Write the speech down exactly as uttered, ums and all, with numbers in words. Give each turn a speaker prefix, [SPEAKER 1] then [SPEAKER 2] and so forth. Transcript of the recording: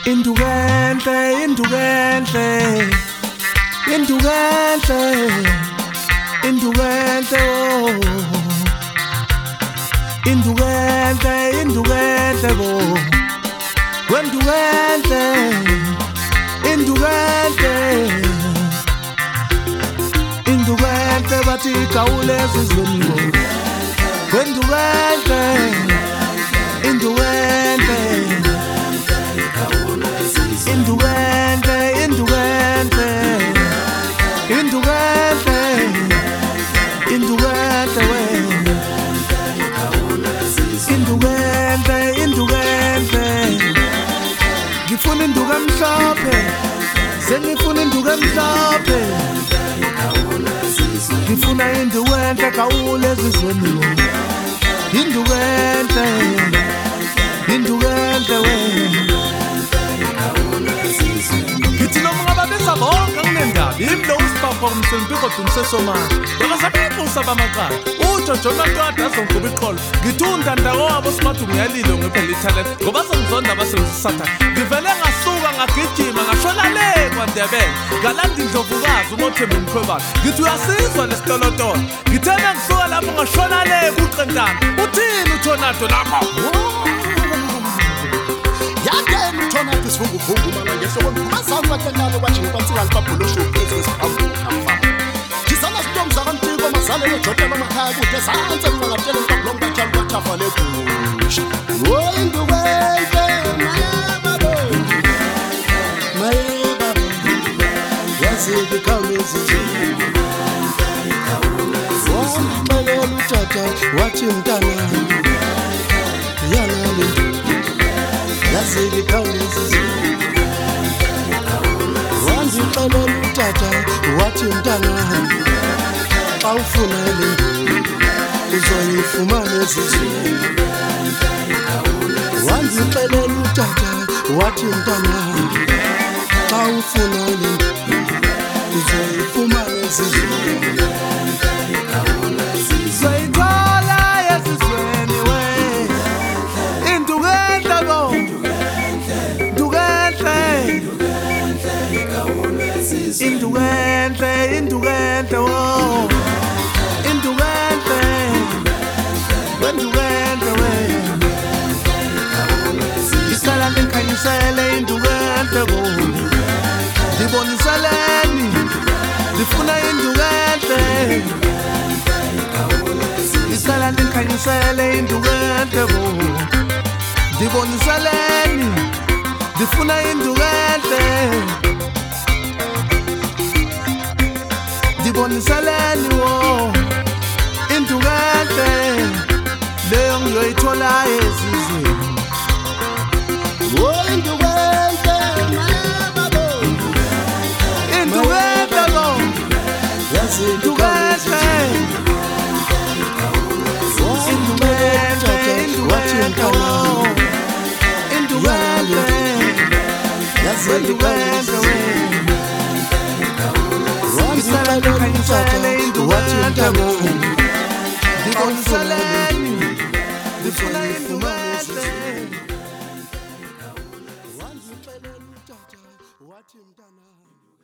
[SPEAKER 1] Indukenhle, indukenhle, indukenhle, indukenhle, oh. Indukenhle, indukenhle, oh. Wendukenhle, indukenhle, indukenhle, bathi kawule sizweni, oh. Wendukenhle, indukenhle. Indukenhle, indukenhle, indukenhle, indukenhle wena. Indukenhle, indukenhle. Ngifuna induku emhlophe, sengifuna induku emhlophe. Ngifuna induku enhle kawule ezizweni. Indukenhle, indukenhle wena. Ngithi noma ngababiza bonke kunendaba imlo usibapha umsempiko dumsesomanje yakasabekho usabamaqala uJojo Mantwada azongoba iqholo ngithi undandako wabo simathi ngiyalile ngiphela italent ngoba sengizonda abasebenzisatha ngivele ngasuka ngagijima ngashona le kwaNdebele ngalanda indlovukazi uMothembu Mkhwebane ngithi uyasizwa lesitolotolo ngithe ngisuka lapho ngashona le kuqentana uthini uThonado lapho
[SPEAKER 2] Tonati sifungu fungu mana ngehloko ngumazana bakenyana bajini kwantsika libabhulo show phezulu siphambili namfana Kisana sitom zakantiko mazale noJojo bamakhaya kude sanze nqangatele ngabhlongo batyala kwathafa legusha Oh indukenhle mayebabo mayebabo Yazike khawulezi Wamxelela utata wathi mntana yana le Yazike khawulezi Wandixelela utata wathi mntana xa ufuna le uzoyifumana ezizweni Wandixelela utata wathi mntana xa ufuna le uzoyifumana ezizweni
[SPEAKER 1] Zoyithola ezizweni we Indukenhle bo Indukenhle, indukenhle, oh. Indukenhle, wendukenhle wena. Isala ngikhanyisele indukenhle bo. Ndiboniseleni, ndifuna indukenhle. Isala ngikhanyisele indukenhle bo. Ndiboniseleni, ndifuna indukenhle. Ndiboniseleni wo indukenhle leyo ngiyoyithola ezizweni
[SPEAKER 2] Oh indukenhle mayebabo
[SPEAKER 1] indukenhle bo
[SPEAKER 2] Yazike
[SPEAKER 1] indukenhle indukenhle indukenhle indukenhle
[SPEAKER 2] Yazike
[SPEAKER 1] indukenhle
[SPEAKER 2] Isala ngikhanyisele indukenhle bo
[SPEAKER 1] Ndiboniseleni ndifuna indukenhle
[SPEAKER 2] Wandixelela utata wathi mntana